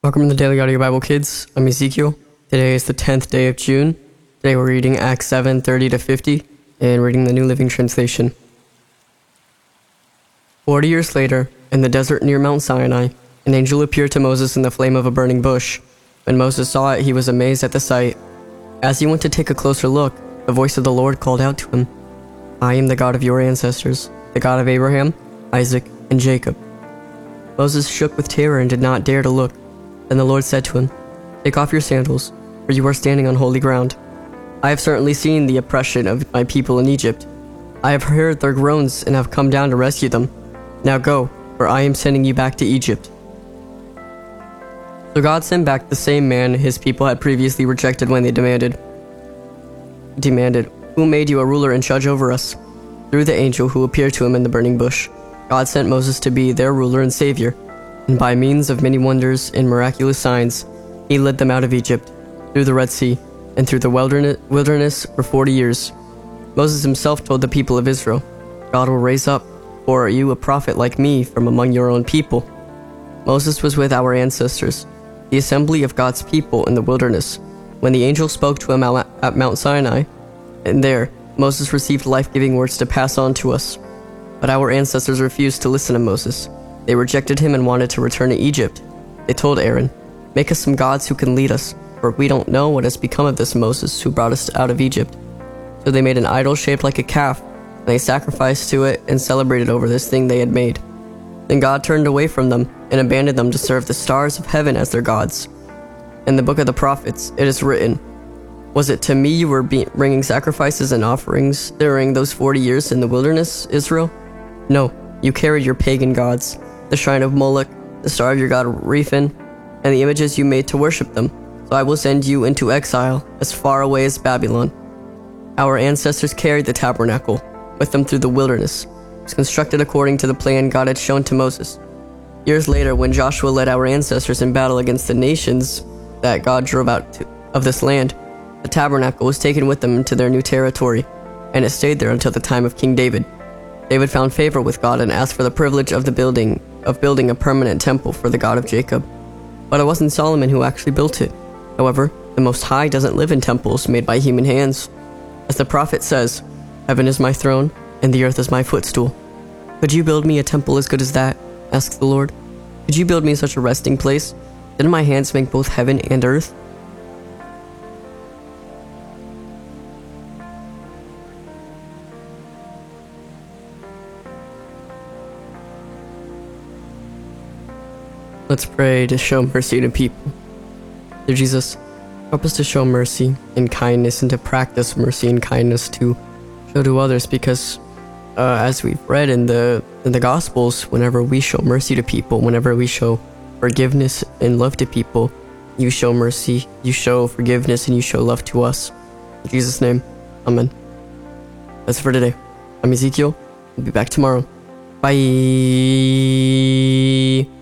Welcome to the Daily Audio Bible Kids. I'm Ezekiel. Today is the 10th day of June. Today we're reading Acts 7:30-50 and reading the New Living Translation. 40 years later, in the desert near Mount Sinai, an angel appeared to Moses in the flame of a burning bush. When Moses saw it, he was amazed at the sight. As he went to take a closer look, the voice of the Lord called out to him, "I am the God of your ancestors, the God of Abraham, Isaac, and Jacob." Moses shook with terror and did not dare to look. Then the Lord said to him, "Take off your sandals, for you are standing on holy ground. I have certainly seen the oppression of my people in Egypt. I have heard their groans and have come down to rescue them. Now go, for I am sending you back to Egypt." So God sent back the same man his people had previously rejected when they demanded, "Who made you a ruler and judge over us?" Through the angel who appeared to him in the burning bush, God sent Moses to be their ruler and savior. And by means of many wonders and miraculous signs, he led them out of Egypt, through the Red Sea, and through the wilderness for 40 years. Moses himself told the people of Israel, "God will raise up for you a prophet like me from among your own people." Moses was with our ancestors, the assembly of God's people in the wilderness, when the angel spoke to him at Mount Sinai, and there Moses received life-giving words to pass on to us. But our ancestors refused to listen to Moses. They rejected him and wanted to return to Egypt. They told Aaron, "Make us some gods who can lead us, for we don't know what has become of this Moses who brought us out of Egypt." So they made an idol shaped like a calf, and they sacrificed to it and celebrated over this thing they had made. Then God turned away from them and abandoned them to serve the stars of heaven as their gods. In the book of the prophets, it is written, "Was it to me you were bringing sacrifices and offerings during those 40 years in the wilderness, Israel? No, you carried your pagan gods, the shrine of Moloch, the star of your god Rephan, and the images you made to worship them. So I will send you into exile as far away as Babylon." Our ancestors carried the tabernacle with them through the wilderness. It was constructed according to the plan God had shown to Moses. Years later, when Joshua led our ancestors in battle against the nations that God drove out of this land, the tabernacle was taken with them into their new territory, and it stayed there until the time of King David. David found favor with God and asked for the privilege of building a permanent temple for the God of Jacob. But it wasn't Solomon who actually built it. However, the Most High doesn't live in temples made by human hands. As the prophet says, "Heaven is my throne, and the earth is my footstool." "Could you build me a temple as good as that?" asked the Lord. "Could you build me such a resting place? Didn't my hands make both heaven and earth?" Let's pray to show mercy to people. Dear Jesus, help us to show mercy and kindness and to practice mercy and kindness to show to others, because as we've read in the Gospels, whenever we show mercy to people, whenever we show forgiveness and love to people, you show mercy, you show forgiveness, and you show love to us. In Jesus' name, amen. That's for today. I'm Ezekiel. I'll be back tomorrow. Bye.